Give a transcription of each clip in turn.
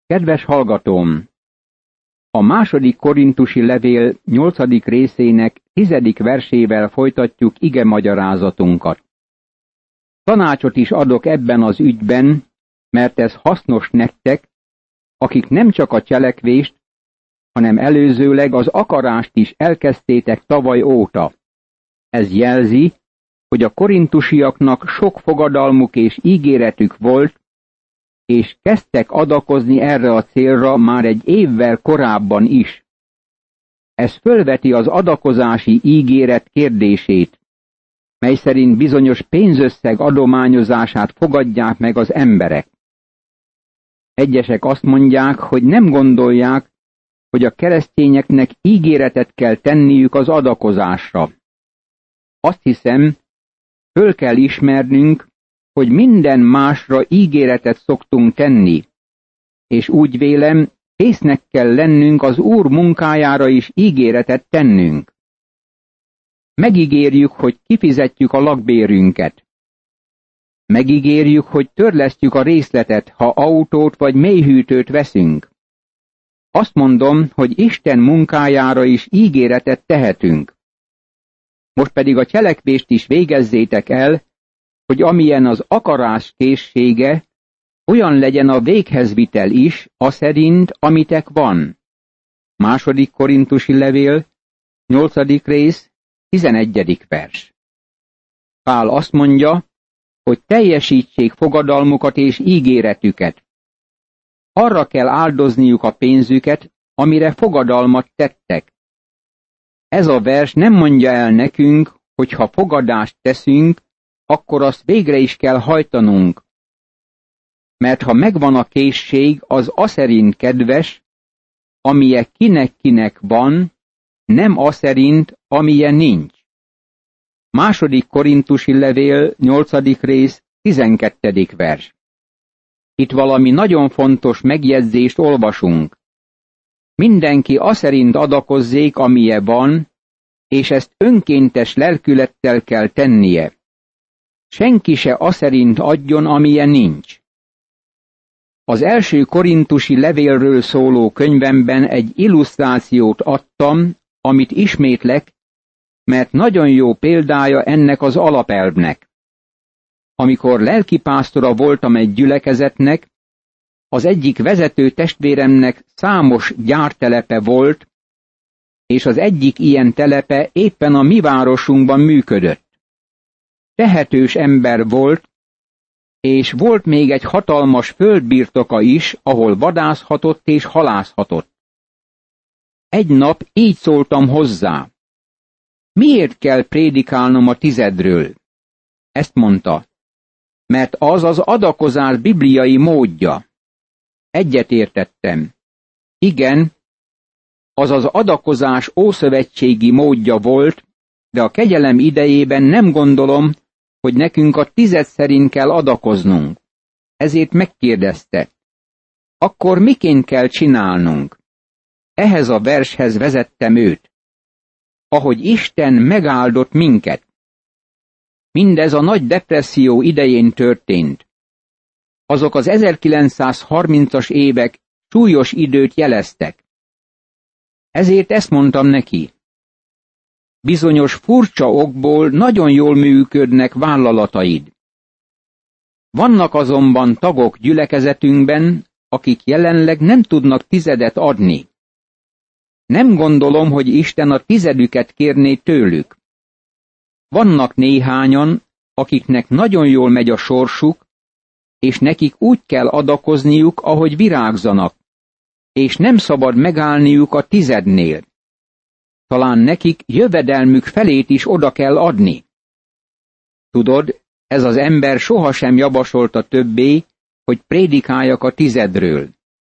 Kedves hallgatóm! A második korintusi levél 8. részének 10. versével folytatjuk igemagyarázatunkat. Tanácsot is adok ebben az ügyben, mert ez hasznos nektek, akik nem csak a cselekvést, hanem előzőleg az akarást is elkezdtétek tavaly óta. Ez jelzi, hogy a korintusiaknak sok fogadalmuk és ígéretük volt, és kezdtek adakozni erre a célra már egy évvel korábban is. Ez fölveti az adakozási ígéret kérdését, mely szerint bizonyos pénzösszeg adományozását fogadják meg az emberek. Egyesek azt mondják, hogy nem gondolják, hogy a keresztényeknek ígéretet kell tenniük az adakozásra. Azt hiszem, föl kell ismernünk, hogy minden másra ígéretet szoktunk tenni, és úgy vélem, késznek kell lennünk az Úr munkájára is ígéretet tennünk. Megígérjük, hogy kifizetjük a lakbérünket. Megígérjük, hogy törlesztjük a részletet, ha autót vagy mélyhűtőt veszünk. Azt mondom, hogy Isten munkájára is ígéretet tehetünk. Most pedig a cselekvést is végezzétek el, hogy amilyen az akarás készsége, olyan legyen a véghezvitel is, aszerint, amitek van. 2. korintusi levél, 8. rész, 11. vers. Pál azt mondja, hogy teljesítsék fogadalmukat és ígéretüket. Arra kell áldozniuk a pénzüket, amire fogadalmat tettek. Ez a vers nem mondja el nekünk, hogy ha fogadást teszünk, akkor azt végre is kell hajtanunk. Mert ha megvan a készség, az aszerint kedves, amilyen kinek-kinek van, nem aszerint, amilyen nincs. 2. korintusi levél, 8. rész, 12. vers. Itt valami nagyon fontos megjegyzést olvasunk. Mindenki aszerint adakozzék, amilyen van, és ezt önkéntes lelkülettel kell tennie. Senki se aszerint adjon, amilyen nincs. Az első korintusi levélről szóló könyvemben egy illusztrációt adtam, amit ismétlek, mert nagyon jó példája ennek az alapelvnek. Amikor lelkipásztora voltam egy gyülekezetnek, az egyik vezető testvéremnek számos gyártelepe volt, és az egyik ilyen telepe éppen a mi városunkban működött. Tehetős ember volt, és volt még egy hatalmas földbirtoka is, ahol vadászhatott és halászhatott. Egy nap így szóltam hozzá: miért kell prédikálnom a tizedről? Ezt mondta: mert az az adakozás bibliai módja. Egyetértettem. Igen, az az adakozás ószövetségi módja volt, de a kegyelem idejében nem gondolom, hogy nekünk a tized szerint kell adakoznunk. Ezért megkérdezte: akkor miként kell csinálnunk? Ehhez a vershez vezettem őt. Ahogy Isten megáldott minket. Mindez a nagy depresszió idején történt. Azok az 1930-as évek súlyos időt jeleztek. Ezért ezt mondtam neki: bizonyos furcsa okból nagyon jól működnek vállalataid. Vannak azonban tagok gyülekezetünkben, akik jelenleg nem tudnak tizedet adni. Nem gondolom, hogy Isten a tizedüket kérné tőlük. Vannak néhányan, akiknek nagyon jól megy a sorsuk, és nekik úgy kell adakozniuk, ahogy virágzanak, és nem szabad megállniuk a tizednél. Talán nekik jövedelmük felét is oda kell adni. Tudod, ez az ember sohasem javasolta többé, hogy prédikáljak a tizedről.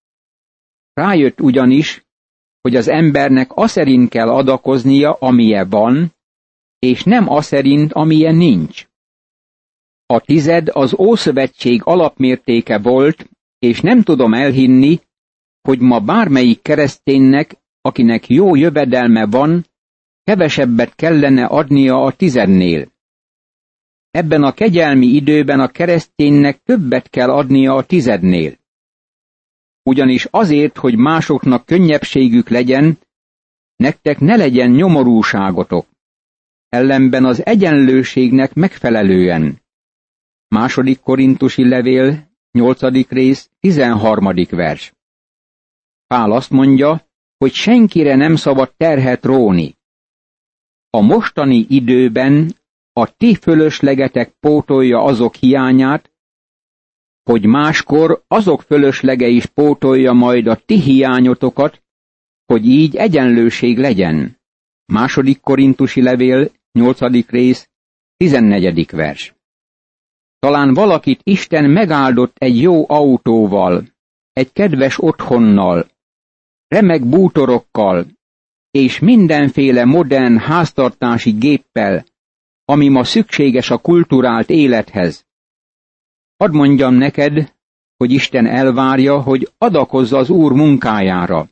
Rájött ugyanis, hogy az embernek aszerint kell adakoznia, amilyen van, és nem aszerint, amilyen nincs. A tized az Ószövetség alapmértéke volt, és nem tudom elhinni, hogy ma bármelyik kereszténynek, akinek jó jövedelme van, kevesebbet kellene adnia a tizednél. Ebben a kegyelmi időben a kereszténynek többet kell adnia a tizednél. ugyanis azért, hogy másoknak könnyebbségük legyen, nektek ne legyen nyomorúságotok, ellenben az egyenlőségnek megfelelően. 2. Korintusi levél, 8. rész, 13. vers. Pál azt mondja, hogy senkire nem szabad terhet róni. A mostani időben a ti fölöslegetek pótolja azok hiányát, hogy máskor azok fölöslege is pótolja majd a ti hiányotokat, hogy így egyenlőség legyen. 2. Korintusi levél, 8. rész, 14. vers. Talán valakit Isten megáldott egy jó autóval, egy kedves otthonnal, remek bútorokkal, és mindenféle modern háztartási géppel, ami ma szükséges a kulturált élethez. Hadd mondjam neked, hogy Isten elvárja, hogy adakozz az Úr munkájára.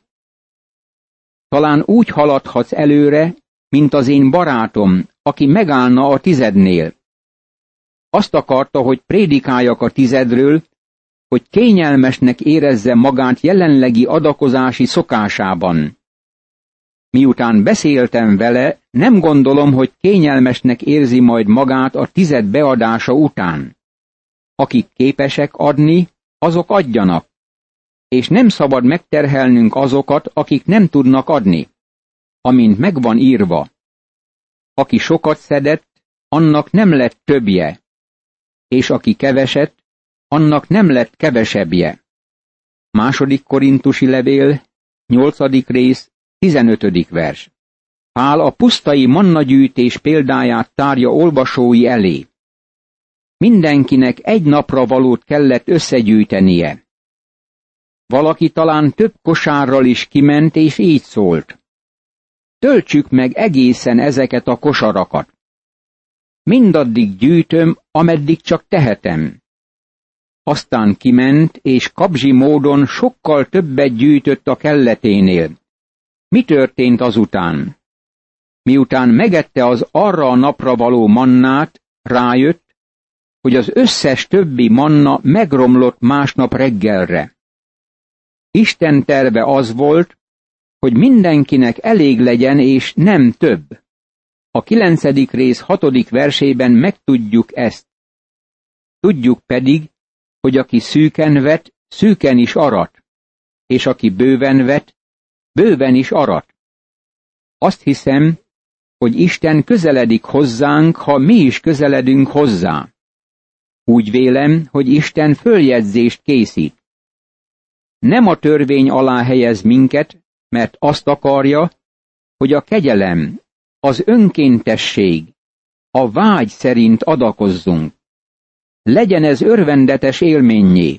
Talán úgy haladhatsz előre, mint az én barátom, aki megállna a tizednél. Azt akarta, hogy prédikáljak a tizedről, hogy kényelmesnek érezze magát jelenlegi adakozási szokásában. Miután beszéltem vele, nem gondolom, hogy kényelmesnek érzi majd magát a tized beadása után. Akik képesek adni, azok adjanak, és nem szabad megterhelnünk azokat, akik nem tudnak adni, amint megvan írva. Aki sokat szedett, annak nem lett többje, és aki keveset, annak nem lett kevesebbje. 2. Korintusi levél, 8. rész, 15. vers. Pál a pusztai mannagyűjtés példáját tárja olvasói elé. Mindenkinek egy napra valót kellett összegyűjtenie. Valaki talán több kosárral is kiment, és így szólt. Töltsük meg egészen ezeket a kosarakat. Mindaddig gyűjtöm, ameddig csak tehetem. Aztán kiment, és kabzsi módon sokkal többet gyűjtött a kelleténél. Mi történt azután? Miután megette az arra a napra való mannát, rájött, hogy az összes többi manna megromlott másnap reggelre. Isten terve az volt, hogy mindenkinek elég legyen, és nem több. A 9. rész 6. versében megtudjuk ezt. Tudjuk pedig, hogy aki szűken vet, szűken is arat, és aki bőven vet, bőven is arat. Azt hiszem, hogy Isten közeledik hozzánk, ha mi is közeledünk hozzá. Úgy vélem, hogy Isten följegyzést készít. Nem a törvény alá helyez minket, mert azt akarja, hogy a kegyelem, az önkéntesség, a vágy szerint adakozzunk. Legyen ez örvendetes élménnyé.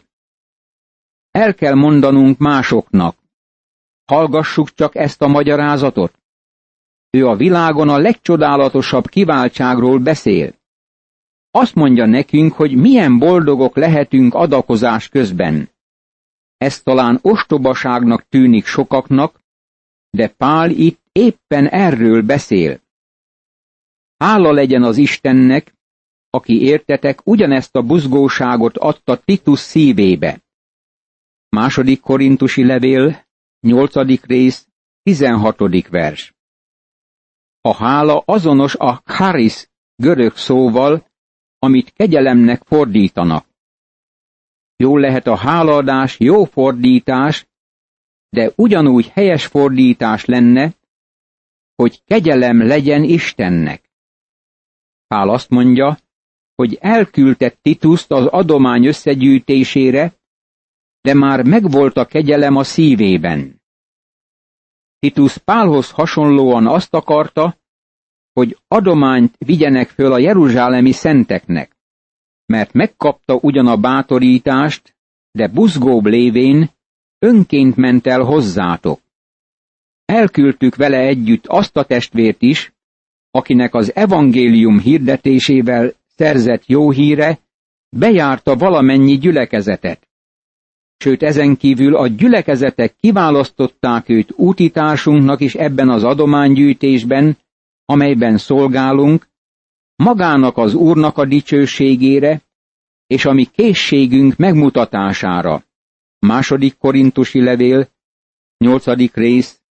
El kell mondanunk másoknak. Hallgassuk csak ezt a magyarázatot. Ő a világon a legcsodálatosabb kiváltságról beszél. Azt mondja nekünk, hogy milyen boldogok lehetünk adakozás közben. Ez talán ostobaságnak tűnik sokaknak, de Pál itt éppen erről beszél. Hála legyen az Istennek, aki értetek ugyanezt a buzgóságot adta Titus szívébe. 2. Korintusi levél, 8. rész, 16. vers. A hála azonos a charis görög szóval, amit kegyelemnek fordítanak. Jól lehet a hálaadás jó fordítás, de ugyanúgy helyes fordítás lenne, hogy kegyelem legyen Istennek. Pál azt mondja, hogy elküldte Tituszt az adomány összegyűjtésére, de már megvolt a kegyelem a szívében. Titus Pálhoz hasonlóan azt akarta, hogy adományt vigyenek föl a jeruzsálemi szenteknek, mert megkapta ugyan a bátorítást, de buzgóbb lévén önként ment el hozzátok. Elküldtük vele együtt azt a testvért is, akinek az evangélium hirdetésével szerzett jó híre bejárta valamennyi gyülekezetet. Sőt, ezen kívül a gyülekezetek kiválasztották őt útitársunknak is ebben az adománygyűjtésben, amelyben szolgálunk, magának az Úrnak a dicsőségére, és a mi készségünk megmutatására. Második korintusi levél, 8. rész,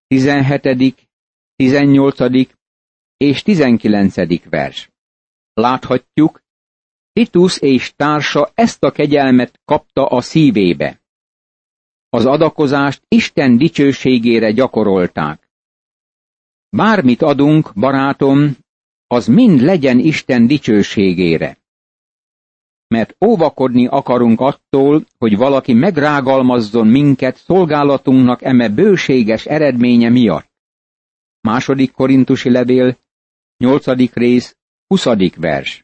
17., 18. és 19. vers. Láthatjuk, Titus és társa ezt a kegyelmet kapta a szívébe. Az adakozást Isten dicsőségére gyakorolták. Bármit adunk, barátom, az mind legyen Isten dicsőségére. Mert óvakodni akarunk attól, hogy valaki megrágalmazzon minket szolgálatunknak eme bőséges eredménye miatt. Második korintusi levél, 8. rész, 20. vers.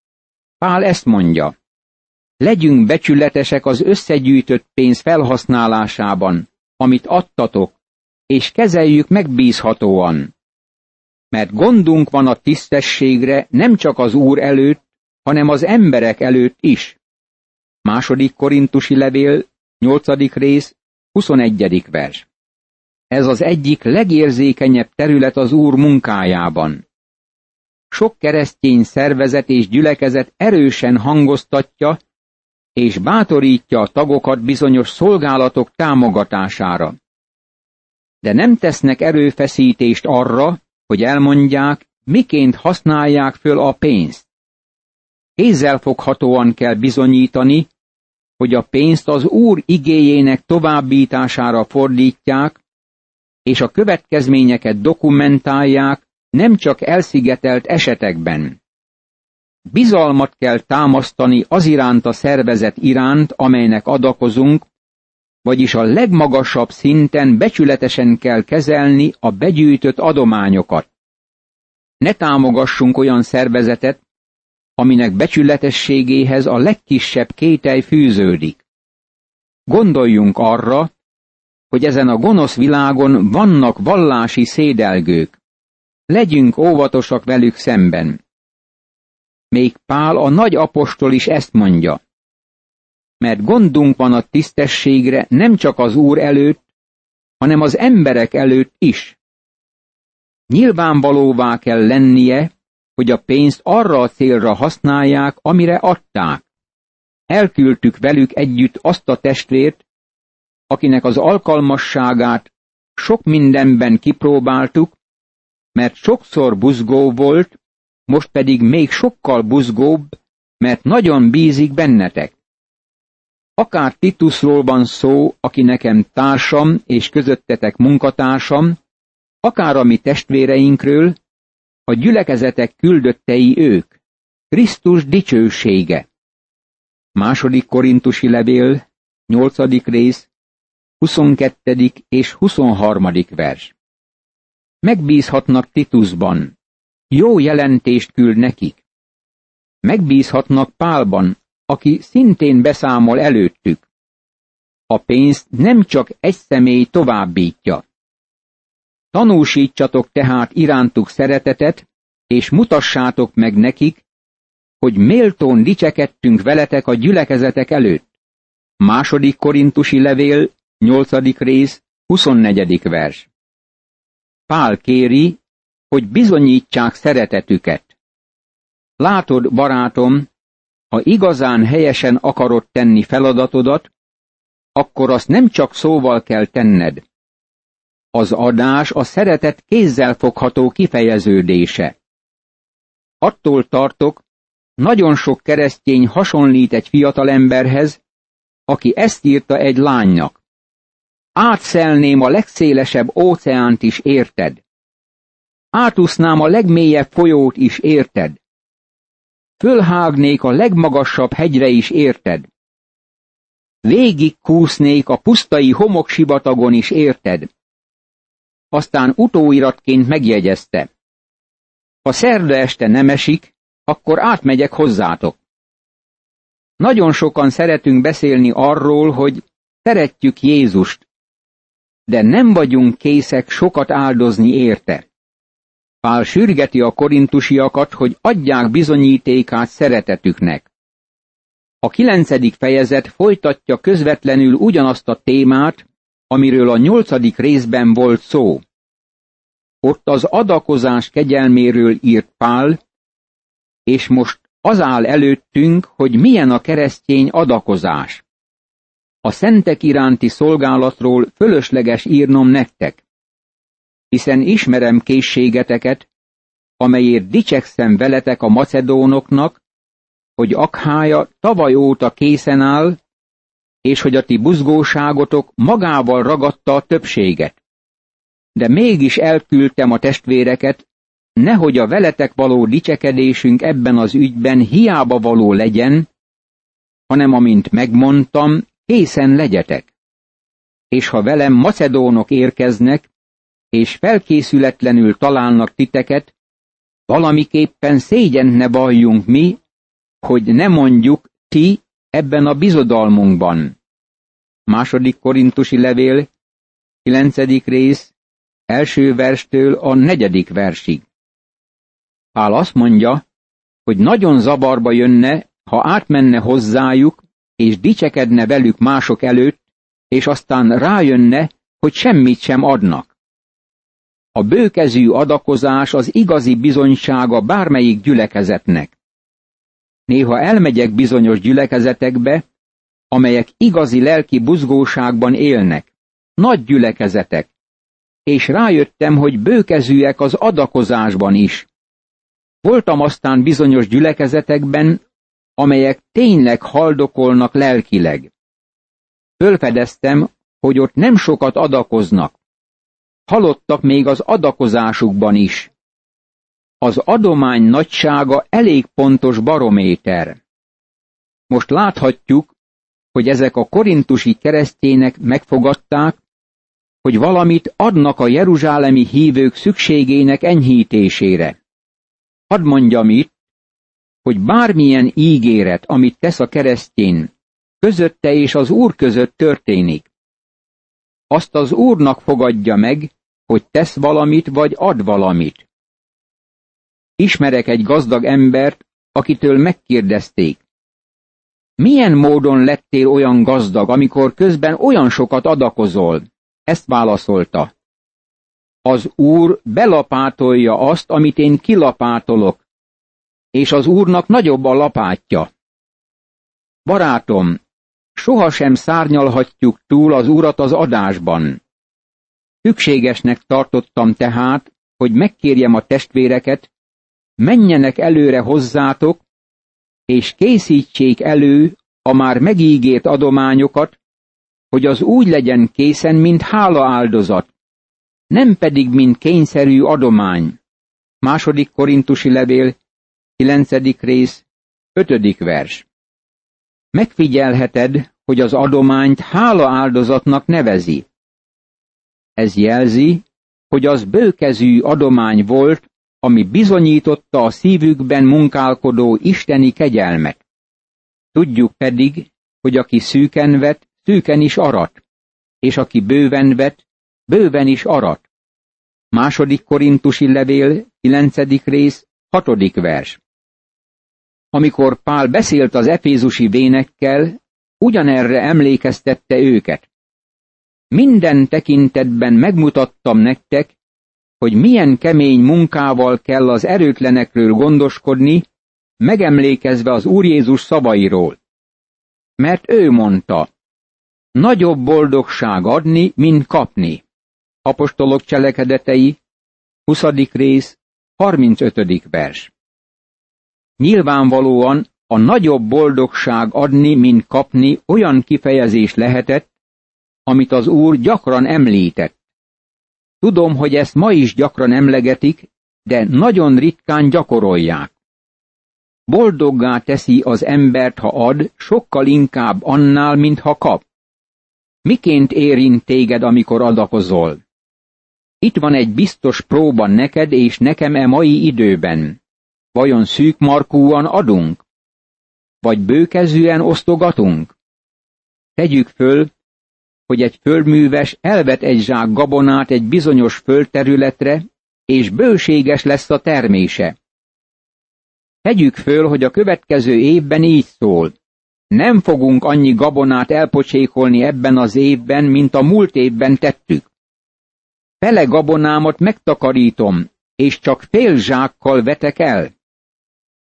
Pál ezt mondja: legyünk becsületesek az összegyűjtött pénz felhasználásában, amit adtatok, és kezeljük megbízhatóan. Mert gondunk van a tisztességre nem csak az Úr előtt, hanem az emberek előtt is. Második korintusi levél, 8. rész, 21. vers. Ez az egyik legérzékenyebb terület az Úr munkájában. Sok keresztény szervezet és gyülekezet erősen hangoztatja és bátorítja a tagokat bizonyos szolgálatok támogatására. De nem tesznek erőfeszítést arra, hogy elmondják, miként használják föl a pénzt. Kézzelfoghatóan kell bizonyítani, hogy a pénzt az Úr igéjének továbbítására fordítják, és a következményeket dokumentálják, nem csak elszigetelt esetekben. Bizalmat kell támasztani az iránt a szervezet iránt, amelynek adakozunk, vagyis a legmagasabb szinten becsületesen kell kezelni a begyűjtött adományokat. Ne támogassunk olyan szervezetet, aminek becsületességéhez a legkisebb kételj fűződik. Gondoljunk arra, hogy ezen a gonosz világon vannak vallási szédelgők. Legyünk óvatosak velük szemben. Még Pál a nagy apostol is ezt mondja. Mert gondunk van a tisztességre nem csak az Úr előtt, hanem az emberek előtt is. Nyilvánvalóvá kell lennie, hogy a pénzt arra a célra használják, amire adták. Elküldtük velük együtt azt a testvért, akinek az alkalmasságát sok mindenben kipróbáltuk, mert sokszor buzgó volt, most pedig még sokkal buzgóbb, mert nagyon bízik bennetek. Akár Titusról van szó, aki nekem társam és közöttetek munkatársam, akár a mi testvéreinkről, a gyülekezetek küldöttei ők, Krisztus dicsősége. Második korintusi levél, 8. rész, 22. és 23. vers. Megbízhatnak Titusban, jó jelentést küld nekik. Megbízhatnak Pálban, aki szintén beszámol előttük. A pénzt nem csak egy személy továbbítja. Tanúsítsatok tehát irántuk szeretetet, és mutassátok meg nekik, hogy méltón dicsekedtünk veletek a gyülekezetek előtt. Második korintusi levél, 8. rész, 24. vers. Pál kéri, hogy bizonyítsák szeretetüket. Látod, barátom, ha igazán helyesen akarod tenni feladatodat, akkor azt nem csak szóval kell tenned. Az adás a szeretet kézzelfogható kifejeződése. Attól tartok, nagyon sok keresztény hasonlít egy fiatalemberhez, aki ezt írta egy lánynak. Átszelném a legszélesebb óceánt is érted. Átúsznám a legmélyebb folyót is érted. Fölhágnék a legmagasabb hegyre is érted. Végig kúsznék a pusztai homoksivatagon is érted. Aztán utóiratként megjegyezte. Ha szerda este nem esik, akkor átmegyek hozzátok. Nagyon sokan szeretünk beszélni arról, hogy szeretjük Jézust, de nem vagyunk készek sokat áldozni érte. Pál sürgeti a korintusiakat, hogy adják bizonyítékát szeretetüknek. A 9. fejezet folytatja közvetlenül ugyanazt a témát, amiről a 8. részben volt szó. Ott az adakozás kegyelméről írt Pál, és most az áll előttünk, hogy milyen a keresztény adakozás. a szentek iránti szolgálatról fölösleges írnom nektek, hiszen ismerem készségeteket, amelyért dicsekszem veletek a macedónoknak, hogy Akhája tavaly óta készen áll, és hogy a ti buzgóságotok magával ragadta a többséget. De mégis elküldtem a testvéreket, nehogy a veletek való dicsekedésünk ebben az ügyben hiába való legyen, hanem amint megmondtam, készen legyetek. És ha velem macedónok érkeznek, és felkészületlenül találnak titeket, valamiképpen szégyent ne valljunk mi, hogy ne mondjuk ti ebben a bizodalmunkban. 2. Korintusi levél, 9. rész, 1. verstől a 4. versig. Pál azt mondja, hogy nagyon zavarba jönne, ha átmenne hozzájuk, és dicsekedne velük mások előtt, és aztán rájönne, hogy semmit sem adnak. A bőkezű adakozás az igazi bizonysága bármelyik gyülekezetnek. Néha elmegyek bizonyos gyülekezetekbe, amelyek igazi lelki buzgóságban élnek, nagy gyülekezetek, és rájöttem, hogy bőkezűek az adakozásban is. Voltam aztán bizonyos gyülekezetekben, amelyek tényleg haldokolnak lelkileg. Fölfedeztem, hogy ott nem sokat adakoznak. Halottak még az adakozásukban is. Az adomány nagysága elég pontos barométer. Most láthatjuk, hogy ezek a korintusi keresztények megfogadták, hogy valamit adnak a jeruzsálemi hívők szükségének enyhítésére. Hadd mondjam itt, hogy bármilyen ígéret, amit tesz a keresztény, közötte és az Úr között történik. Azt az Úrnak fogadja meg, hogy tesz valamit vagy ad valamit. Ismerek egy gazdag embert, akitől megkérdezték, milyen módon lettél olyan gazdag, amikor közben olyan sokat adakozol? Ezt válaszolta. Az Úr belapátolja azt, amit én kilapátolok, és az Úrnak nagyobb a lapátja. Barátom, sohasem szárnyalhatjuk túl az Urat az adásban. Szükségesnek tartottam tehát, hogy megkérjem a testvéreket, menjenek előre hozzátok, és készítsék elő a már megígért adományokat, hogy az úgy legyen készen, mint hálaáldozat, nem pedig, mint kényszerű adomány. 2. Korintusi levél, 9. rész, 5. vers. Megfigyelheted, hogy az adományt hálaáldozatnak nevezi. Ez jelzi, hogy az bőkezű adomány volt, ami bizonyította a szívükben munkálkodó isteni kegyelmet. Tudjuk pedig, hogy aki szűken vet, szűken is arat, és aki bőven vet, bőven is arat. 2. Korintusi levél, 9. rész, 6. vers. Amikor Pál beszélt az efézusi vénekkel, ugyanerre emlékeztette őket. Minden tekintetben megmutattam nektek, hogy milyen kemény munkával kell az erőtlenekről gondoskodni, megemlékezve az Úr Jézus szavairól. Mert ő mondta, nagyobb boldogság adni, mint kapni. Apostolok cselekedetei, 20. rész, 35. vers. Nyilvánvalóan a nagyobb boldogság adni, mint kapni olyan kifejezés lehetett, amit az Úr gyakran említett. Tudom, hogy ezt ma is gyakran emlegetik, de nagyon ritkán gyakorolják. Boldoggá teszi az embert, ha ad, sokkal inkább annál, mint ha kap. Miként érint téged, amikor adakozol? Itt van egy biztos próba neked és nekem e mai időben. Vajon szűkmarkúan adunk? Vagy bőkezűen osztogatunk? Tegyük föl, hogy egy földműves elvet egy zsák gabonát egy bizonyos földterületre, és bőséges lesz a termése. Tegyük föl, hogy a következő évben így szól. Nem fogunk annyi gabonát elpocsékolni ebben az évben, mint a múlt évben tettük. Fele gabonámat megtakarítom, és csak fél zsákkal vetek el.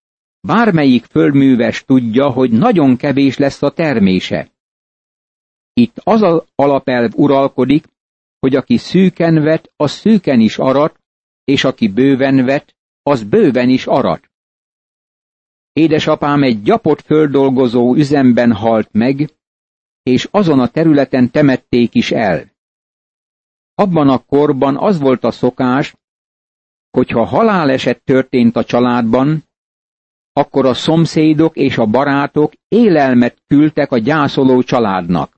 Bármelyik földműves tudja, hogy nagyon kevés lesz a termése. Itt az az alapelv uralkodik, hogy aki szűken vet, az szűken is arat, és aki bőven vet, az bőven is arat. Édesapám egy gyapott földdolgozó üzemben halt meg, és azon a területen temették is el. Abban a korban az volt a szokás, hogyha haláleset történt a családban, akkor a szomszédok és a barátok élelmet küldtek a gyászoló családnak.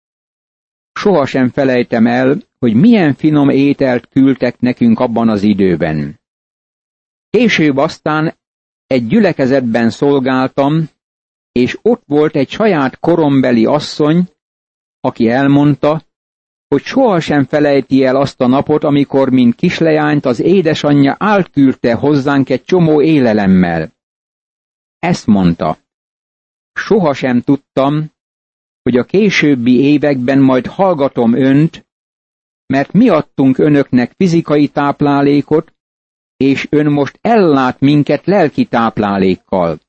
Sohasem felejtem el, hogy milyen finom ételt küldtek nekünk abban az időben. Később aztán egy gyülekezetben szolgáltam, és ott volt egy saját korombeli asszony, aki elmondta, hogy sohasem felejti el azt a napot, amikor, mint kisleányt, az édesanyja átküldte hozzánk egy csomó élelemmel. Ezt mondta: sohasem tudtam, hogy a későbbi években majd hallgatom önt, mert mi adtunk önöknek fizikai táplálékot, és ön most ellát minket lelki táplálékkal.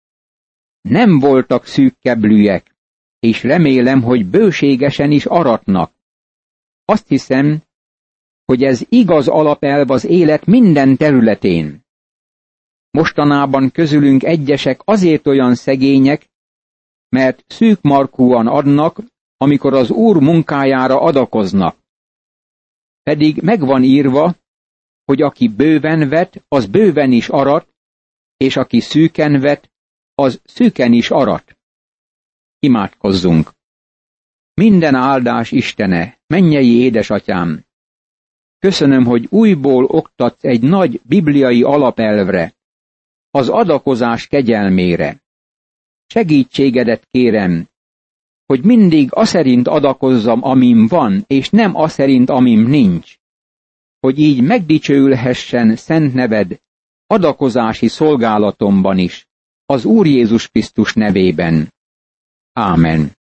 Nem voltak szűk keblűek, és remélem, hogy bőségesen is aratnak. Azt hiszem, hogy ez igaz alapelv az élet minden területén. Mostanában közülünk egyesek azért olyan szegények, mert szűkmarkúan adnak, amikor az Úr munkájára adakoznak. Pedig megvan írva, hogy aki bőven vet, az bőven is arat, és aki szűken vet, az szűken is arat. Imádkozzunk! Minden áldás Istene, mennyei édesatyám! Köszönöm, hogy újból oktatsz egy nagy bibliai alapelvre, az adakozás kegyelmére. Segítségedet kérem, hogy mindig aszerint adakozzam, amim van, és nem aszerint, amim nincs. Hogy így megdicsőülhessen szent neved adakozási szolgálatomban is, az Úr Jézus Krisztus nevében. Ámen.